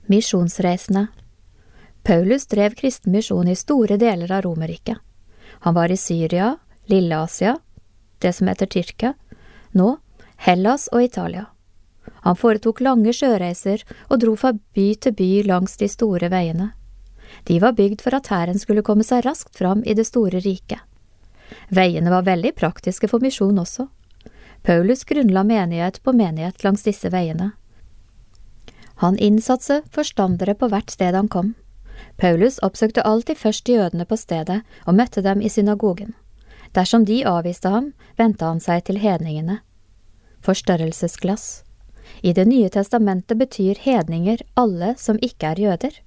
Misjonsreisende. Paulus drev kristen misjon i store deler av Romerriket. Han var i Syria, Lille-Asia, det som heter Tyrkia, nå Hellas og Italia. Han foretok lange sjøreiser og dro fra by til by langs de store veiene. De var bygd for at hæren skulle komme seg raskt fram i det store riket. Veiene var veldig praktiske for misjon også. Paulus grunnla menighet på menighet langs disse veiene. Han innsatte forstandere på hvert sted han kom. Paulus oppsøkte alltid først jødene på stedet og møtte dem i synagogen. Dersom de avviste ham, vendte han seg til hedningene. Forstørrelsesglass. I Det nye testamentet betyr hedninger alle som ikke er jøder.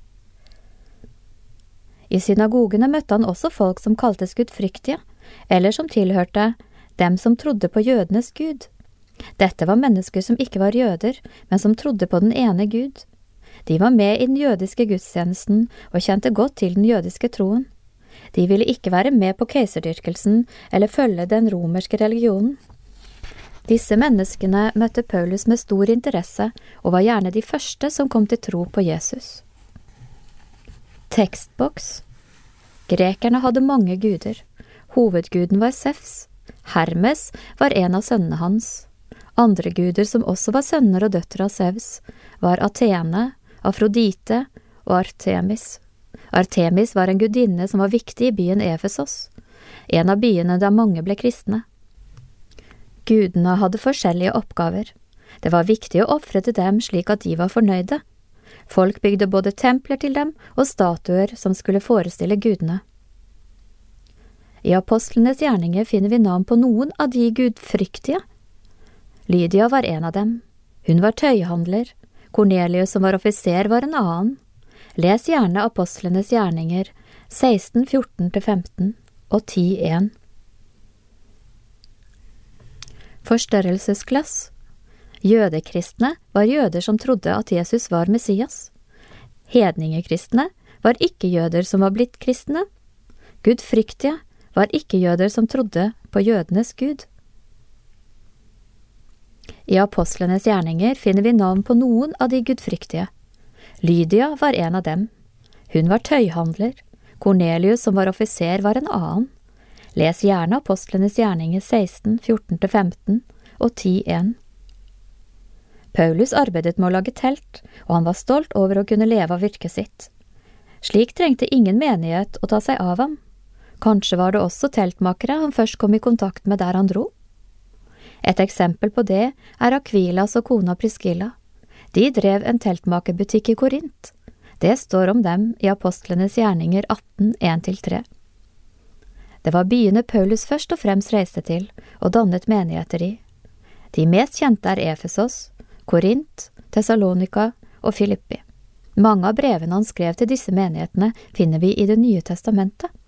I synagogene møtte han også folk som kaltes gudfryktige, eller som tilhørte dem som trodde på jødenes Gud. Dette var mennesker som ikke var jøder, men som trodde på den ene Gud. De var med i den jødiske gudstjenesten og kjente godt til den jødiske troen. De ville ikke være med på keiserdyrkelsen eller følge den romerske religionen. Disse menneskene møtte Paulus med stor interesse og var gjerne de første som kom til tro på Jesus. Tekstboks. Grekerne hadde mange guder. Hovedguden var Zeus. Hermes var en av sønnene hans. Andre guder som også var sønner og døtre av Zeus, var Athene, Afrodite og Artemis. Artemis var en gudinne som var viktig i byen Efesos, en av byene der mange ble kristne. Gudene hadde forskjellige oppgaver. Det var viktig å ofre til dem slik at de var fornøyde. Folk bygde både templer til dem og statuer som skulle forestille gudene. I apostlenes gjerninger finner vi navn på noen av de gudfryktige. Lydia var en av dem. Hun var tøyhandler. Cornelius som var offiser var en annen. Les gjerne apostlenes gjerninger 16:14-15 og 10:1. Forstørrelsesglass. Jødekristne var jøder som trodde at Jesus var Messias. Hedningekristne var ikke-jøder som var blitt kristne. Gudfryktige var ikke-jøder som trodde på jødenes Gud. I apostlenes gjerninger finner vi navn på noen av de gudfryktige. Lydia var en av dem. Hun var tøyhandler. Cornelius som var offiser var en annen. Les gjerne apostlenes gjerninger 16:14-15 og 10:1. Paulus arbeidet med å lage telt, og han var stolt over å kunne leve av virket sitt. Slik trengte ingen menighet å ta seg av ham. Kanskje var det også teltmakere han først kom i kontakt med der han dro. Et eksempel på det er Aquilas og kona Priscilla. De drev en teltmakerbutikk i Korint. Det står om dem i apostlenes gjerninger 18:1-3. Det var byene Paulus først og fremst reiste til og dannet menigheter i. De mest kjente er Efesos, Korint, Thessalonika og Filippi. Mange av brevene han skrev til disse menighetene finner vi i Det nye testamentet.